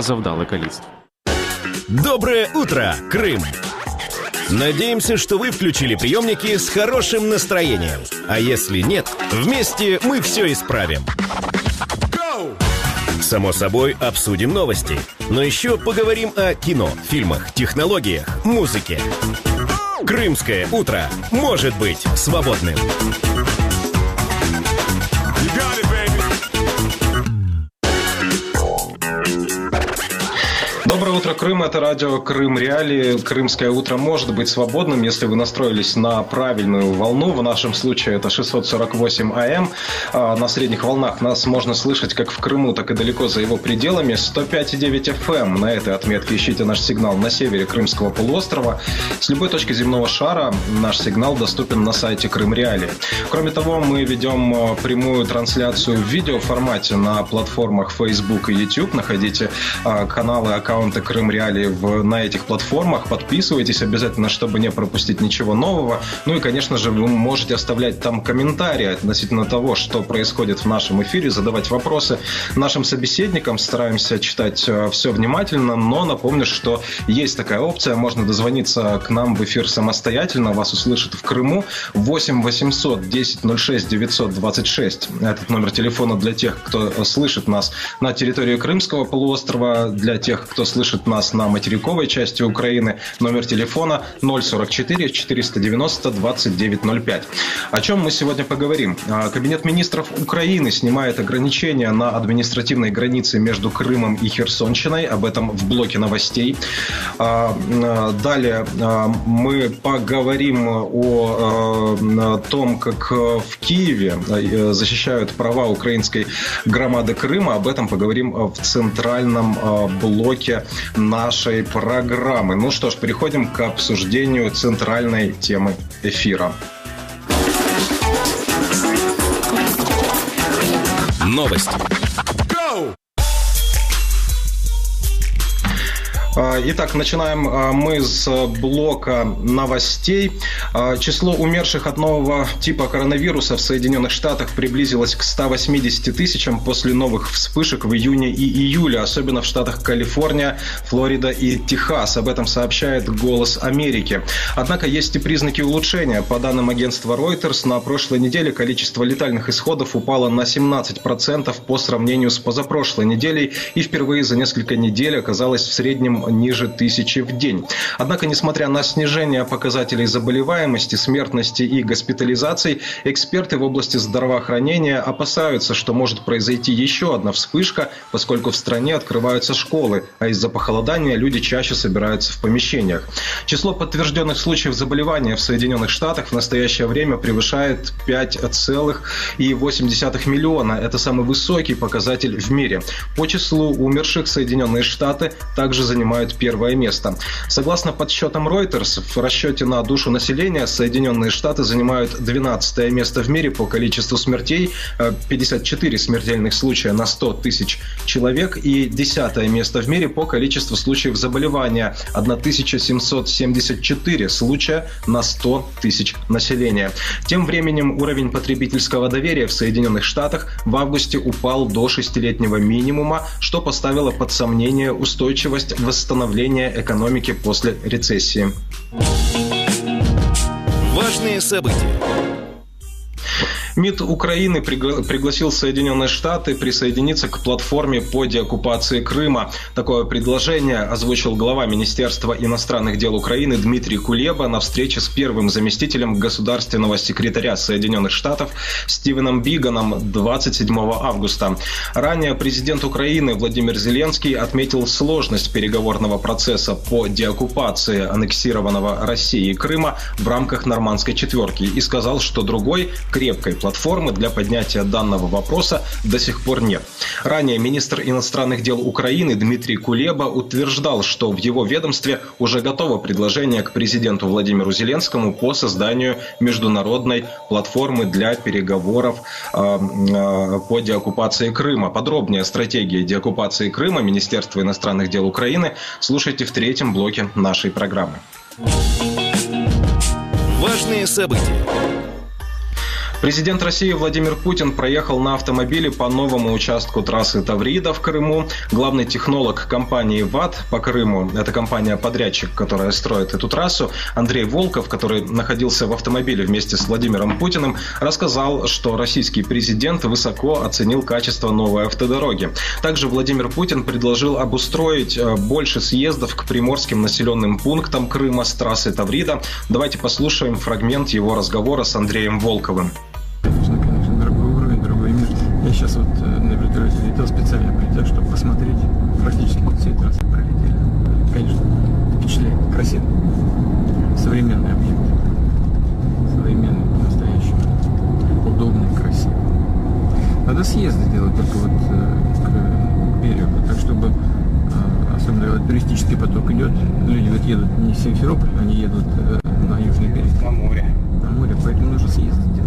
завдали каліцтв. Доброе утро, Крым! Надеемся, что вы включили приемники с хорошим настроением. А если нет, вместе мы все исправим. Само собой, обсудим новости. Но еще поговорим о кино, фильмах, технологиях, музыке. Крымское утро может быть свободным. Доброе утро, Крым. Это радио Крым Реалии. Крымское утро может быть свободным, если вы настроились на правильную волну. В нашем случае это 648 АМ. На средних волнах нас можно слышать как в Крыму, так и далеко за его пределами. 105,9 FM. На этой отметке ищите наш сигнал на севере Крымского полуострова. С любой точки земного шара наш сигнал доступен на сайте Крым Реалии. Кроме того, мы ведем прямую трансляцию в видеоформате на платформах Facebook и YouTube. Находите каналы, аккаунты Крым Реалии на этих платформах. Подписывайтесь обязательно, чтобы не пропустить ничего нового. Ну и, конечно же, вы можете оставлять там комментарии относительно того, что происходит в нашем эфире, задавать вопросы нашим собеседникам. Стараемся читать все внимательно, но напомню, что есть такая опция. Можно дозвониться к нам в эфир самостоятельно. Вас услышат в Крыму. 8 800 10 06 926. Этот номер телефона для тех, кто слышит нас на территории Крымского полуострова, для тех, кто слышит нас на материковой части Украины. Номер телефона 044 490 2905. О чем мы сегодня поговорим? Кабинет министров Украины снимает ограничения на административной границе между Крымом и Херсонщиной. Об этом в блоке новостей. Далее мы поговорим о том, как в Киеве защищают права украинской громады Крыма. Об этом поговорим в центральном блоке нашей программы. Ну что ж, переходим к обсуждению центральной темы эфира. Новости. Итак, начинаем мы с блока новостей. Число умерших от нового типа коронавируса в Соединенных Штатах приблизилось к 180 тысячам после новых вспышек в июне и июле, особенно в штатах Калифорния, Флорида и Техас. Об этом сообщает «Голос Америки». Однако есть и признаки улучшения. По данным агентства Reuters, на прошлой неделе количество летальных исходов упало на 17% по сравнению с позапрошлой неделей и впервые за несколько недель оказалось в среднем ниже 1000 в день. Однако, несмотря на снижение показателей заболеваемости, смертности и госпитализаций, эксперты в области здравоохранения опасаются, что может произойти еще одна вспышка, поскольку в стране открываются школы, а из-за похолодания люди чаще собираются в помещениях. Число подтвержденных случаев заболевания в Соединенных Штатах в настоящее время превышает 5,8 миллиона. Это самый высокий показатель в мире. По числу умерших Соединенные Штаты также занимают первое место. Согласно подсчетам Reuters, в расчете на душу населения Соединенные Штаты занимают 12 место в мире по количеству смертей, 54 смертельных случая на 100 тысяч человек, и 10 место в мире по количеству случаев заболевания, 1774 случая на 100 тысяч населения. Тем временем уровень потребительского доверия в Соединенных Штатах в августе упал до 6-летнего минимума, что поставило под сомнение устойчивость восстановления экономики после рецессии. Важные события. МИД Украины пригласил Соединенные Штаты присоединиться к платформе по деоккупации Крыма. Такое предложение озвучил глава Министерства иностранных дел Украины Дмитрий Кулеба на встрече с первым заместителем государственного секретаря Соединенных Штатов Стивеном Биганом 27 августа. Ранее президент Украины Владимир Зеленский отметил сложность переговорного процесса по деоккупации аннексированного Россией Крыма в рамках Нормандской четверки и сказал, что другой крепкой платформы для поднятия данного вопроса до сих пор нет. Ранее министр иностранных дел Украины Дмитрий Кулеба утверждал, что в его ведомстве уже готово предложение к президенту Владимиру Зеленскому по созданию международной платформы для переговоров по деоккупации Крыма. Подробнее о стратегии деоккупации Крыма Министерства иностранных дел Украины слушайте в третьем блоке нашей программы. Важные события. Президент России Владимир Путин проехал на автомобиле по новому участку трассы Таврида в Крыму. Главный технолог компании ВАТ по Крыму, это компания-подрядчик, которая строит эту трассу, Андрей Волков, который находился в автомобиле вместе с Владимиром Путиным, рассказал, что российский президент высоко оценил качество новой автодороги. Также Владимир Путин предложил обустроить больше съездов к приморским населенным пунктам Крыма с трассы Таврида. Давайте послушаем фрагмент его разговора с Андреем Волковым. Конечно, другой уровень, другой мир. Я сейчас вот на вертолете летел, специально полетел, чтобы посмотреть. Практически всей трассы пролетели. Конечно, впечатляет, красиво. Современный объект. Современный, по-настоящему. Удобный, красивый. Надо съезды делать только вот к берегу, так чтобы, особенно когда туристический поток идет, люди вот едут не в Симферополь, они едут на южный берег. На море. На море, поэтому нужно съезды делать.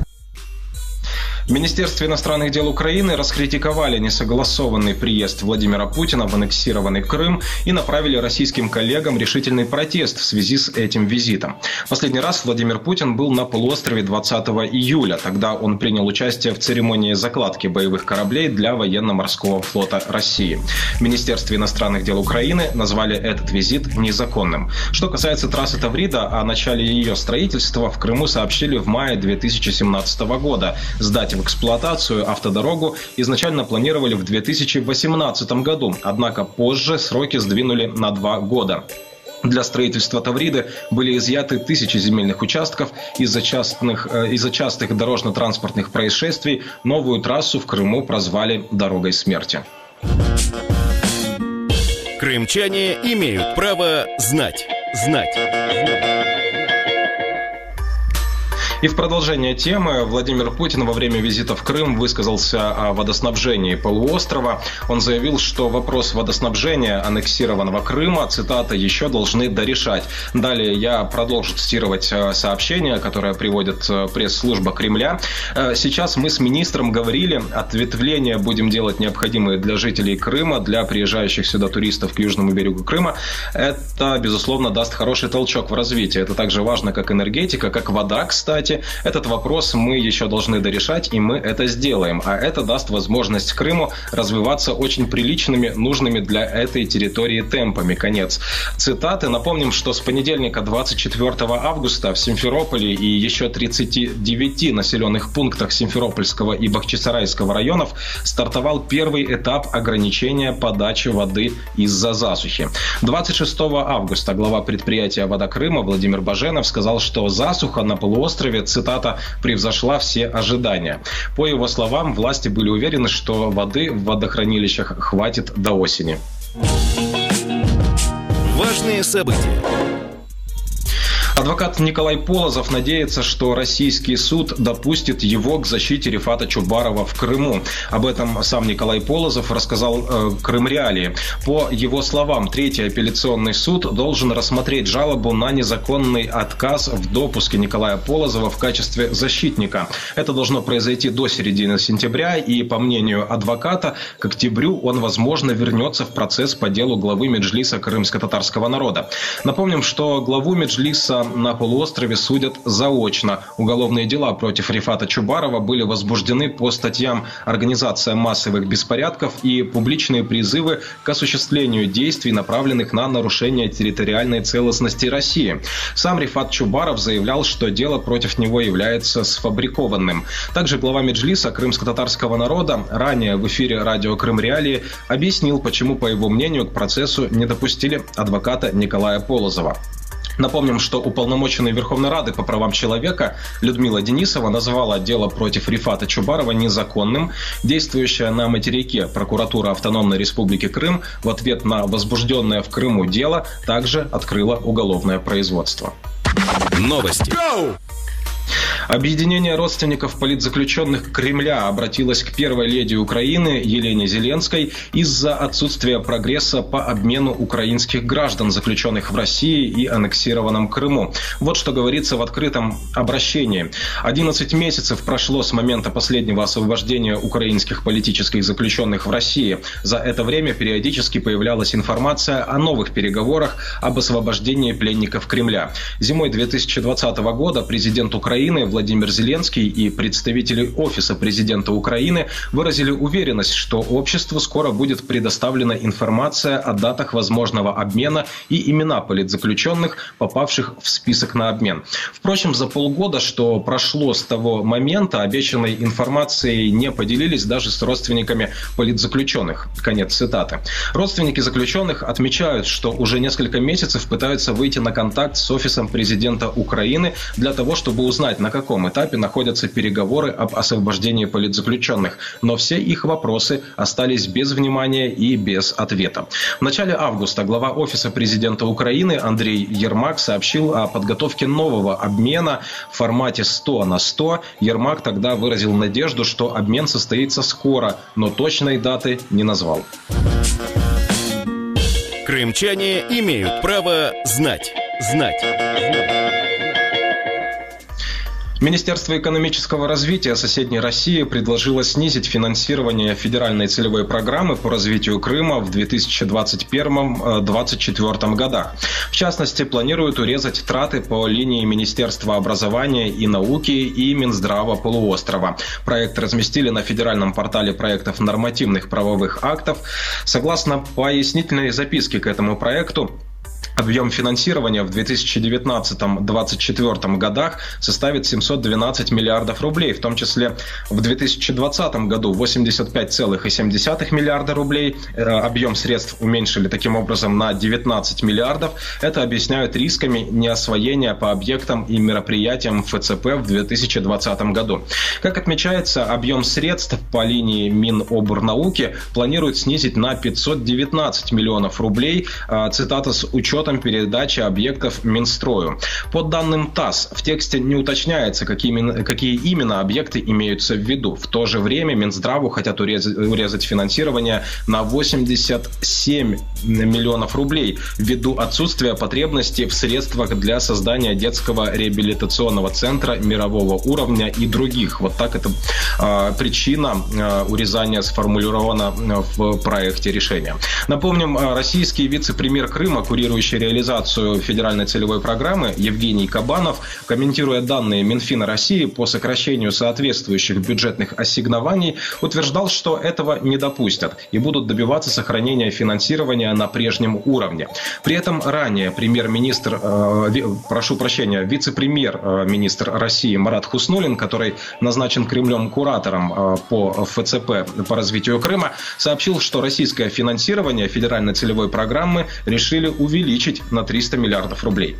В Министерстве иностранных дел Украины раскритиковали несогласованный приезд Владимира Путина в аннексированный Крым и направили российским коллегам решительный протест в связи с этим визитом. Последний раз Владимир Путин был на полуострове 20 июля. Тогда он принял участие в церемонии закладки боевых кораблей для военно-морского флота России. В Министерстве иностранных дел Украины назвали этот визит незаконным. Что касается трассы Таврида, о начале ее строительства в Крыму сообщили в мае 2017 года. Сдать в эксплуатацию автодорогу изначально планировали в 2018 году, однако позже сроки сдвинули на 2 года. Для строительства Тавриды были изъяты тысячи земельных участков. Из-за частых дорожно-транспортных происшествий новую трассу в Крыму прозвали «дорогой смерти». Крымчане имеют право знать. И в продолжение темы Владимир Путин во время визита в Крым высказался о водоснабжении полуострова. Он заявил, что вопрос водоснабжения аннексированного Крыма, цитата, еще должны дорешать. Далее я продолжу цитировать сообщение, которое приводит пресс-служба Кремля. Сейчас мы с министром говорили, ответвления будем делать необходимые для жителей Крыма, для приезжающих сюда туристов к южному берегу Крыма. Это, безусловно, даст хороший толчок в развитии. Это также важно, как энергетика, как вода, кстати. Этот вопрос мы еще должны дорешать, и мы это сделаем. А это даст возможность Крыму развиваться очень приличными, нужными для этой территории темпами. Конец цитаты. Напомним, что с понедельника 24 августа в Симферополе и еще 39 населенных пунктах Симферопольского и Бахчисарайского районов стартовал первый этап ограничения подачи воды из-за засухи. 26 августа глава предприятия «Вода Крыма» Владимир Баженов сказал, что засуха на полуострове, цитата, превзошла все ожидания. По его словам, власти были уверены, что воды в водохранилищах хватит до осени. Важные события. Адвокат Николай Полозов надеется, что российский суд допустит его к защите Рифата Чубарова в Крыму. Об этом сам Николай Полозов рассказал Крым Реалии. По его словам, Третий апелляционный суд должен рассмотреть жалобу на незаконный отказ в допуске Николая Полозова в качестве защитника. Это должно произойти до середины сентября, и, по мнению адвоката, к октябрю он, возможно, вернется в процесс по делу главы Меджлиса крымско-татарского народа. Напомним, что главу Меджлиса на полуострове судят заочно. Уголовные дела против Рифата Чубарова были возбуждены по статьям «Организация массовых беспорядков» и «Публичные призывы к осуществлению действий, направленных на нарушение территориальной целостности России». Сам Рифат Чубаров заявлял, что дело против него является сфабрикованным. Также глава Меджлиса крымско-татарского народа ранее в эфире радио «Крым Реалии» объяснил, почему, по его мнению, к процессу не допустили адвоката Николая Полозова. Напомним, что уполномоченный Верховной Рады по правам человека Людмила Денисова назвала дело против Рифата Чубарова незаконным. Действующая на материке прокуратура Автономной Республики Крым в ответ на возбужденное в Крыму дело также открыла уголовное производство. Новости. Объединение родственников политзаключенных Кремля обратилось к первой леди Украины Елене Зеленской из-за отсутствия прогресса по обмену украинских граждан, заключенных в России и аннексированном Крыму. Вот что говорится в открытом обращении. 11 месяцев прошло с момента последнего освобождения украинских политических заключенных в России. За это время периодически появлялась информация о новых переговорах об освобождении пленников Кремля. Зимой 2020 года президент Украины Украины Владимир Зеленский и представители Офиса президента Украины выразили уверенность, что обществу скоро будет предоставлена информация о датах возможного обмена и имена политзаключенных, попавших в список на обмен. Впрочем, за полгода, что прошло с того момента, обещанной информацией не поделились даже с родственниками политзаключенных. Конец цитаты. Родственники заключенных отмечают, что уже несколько месяцев пытаются выйти на контакт с Офисом президента Украины для того, чтобы узнать, на каком этапе находятся переговоры об освобождении политзаключенных. Но все их вопросы остались без внимания и без ответа. В начале августа глава Офиса президента Украины Андрей Ермак сообщил о подготовке нового обмена в формате 100 на 100. Ермак тогда выразил надежду, что обмен состоится скоро, но точной даты не назвал. Крымчане имеют право знать. Министерство экономического развития соседней России предложило снизить финансирование федеральной целевой программы по развитию Крыма в 2021-2024 годах. В частности, планируют урезать траты по линии Министерства образования и науки и Минздрава полуострова. Проект разместили на федеральном портале проектов нормативных правовых актов. Согласно пояснительной записке к этому проекту, объем финансирования в 2019-2024 годах составит 712 миллиардов рублей, в том числе в 2020 году 85,7 миллиарда рублей. Объем средств уменьшили таким образом на 19 миллиардов. Это объясняют рисками неосвоения по объектам и мероприятиям ФЦП в 2020 году. Как отмечается, объем средств по линии Минобрнауки планируют снизить на 519 миллионов рублей, цитата, с учетом передачи объектов Минстрою. По данным ТАСС, в тексте не уточняется, какие именно объекты имеются в виду. В то же время Минздраву хотят урезать финансирование на 87 миллионов рублей ввиду отсутствия потребности в средствах для создания детского реабилитационного центра мирового уровня и других. Вот так эта причина урезания сформулирована в проекте решения. Напомним, российский вице-премьер Крыма, курирующий реализацию федеральной целевой программы, Евгений Кабанов, комментируя данные Минфина России по сокращению соответствующих бюджетных ассигнований, утверждал, что этого не допустят и будут добиваться сохранения финансирования на прежнем уровне. При этом ранее вице-премьер-министр России Марат Хуснуллин, который назначен Кремлем куратором по ФЦП по развитию Крыма, сообщил, что российское финансирование федеральной целевой программы решили увеличить на 300 миллиардов рублей.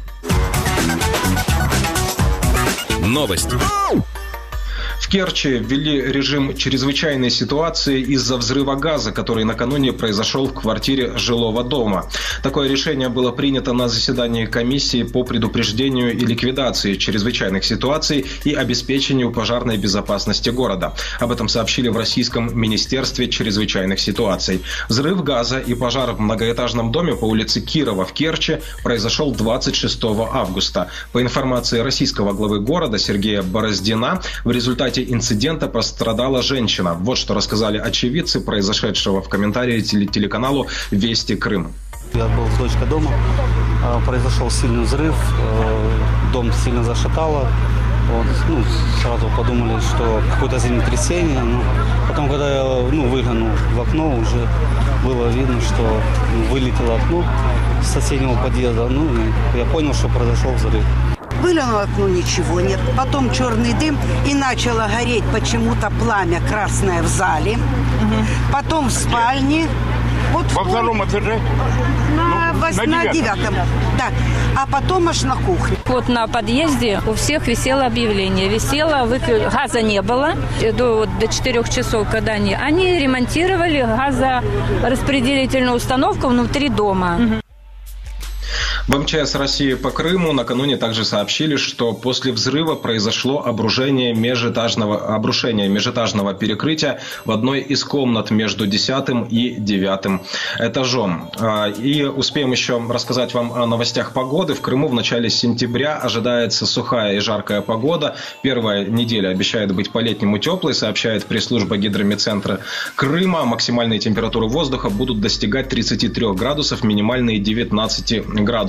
Новость. В Керчи ввели режим чрезвычайной ситуации из-за взрыва газа, который накануне произошел в квартире жилого дома. Такое решение было принято на заседании комиссии по предупреждению и ликвидации чрезвычайных ситуаций и обеспечению пожарной безопасности города. Об этом сообщили в Российском министерстве чрезвычайных ситуаций. Взрыв газа и пожар в многоэтажном доме по улице Кирова в Керчи произошел 26 августа. По информации российского главы города Сергея Бороздина, в результате инцидента пострадала женщина. Вот что рассказали очевидцы произошедшего в комментарии телеканалу «Вести Крым». Я был с дочкой дома, произошел сильный взрыв, дом сильно зашатало. Сразу подумали, что какое-то землетрясение. Но потом, когда я выглянул в окно, уже было видно, что вылетело окно с соседнего подъезда. И я понял, что произошел взрыв. Выглянула в окно, ничего нет. Потом черный дым, и начало гореть почему-то пламя красное в зале. Потом в спальне. Во втором этаже? На 9-м. Да. А потом аж на кухне. Вот на подъезде у всех висело объявление. Газа не было до 4 часов, когда они ремонтировали газораспределительную установку внутри дома. В МЧС России по Крыму накануне также сообщили, что после взрыва произошло обрушение межэтажного перекрытия в одной из комнат между 10 и 9 этажом. И успеем еще рассказать вам о новостях погоды. В Крыму в начале сентября ожидается сухая и жаркая погода. Первая неделя обещает быть по-летнему теплой, сообщает пресс-служба гидрометцентра Крыма. Максимальные температуры воздуха будут достигать 33 градусов, минимальные 19 градусов.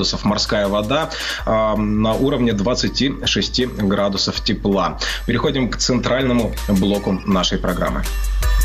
градусов морская вода, на уровне 26 градусов тепла. Переходим к центральному блоку нашей программы.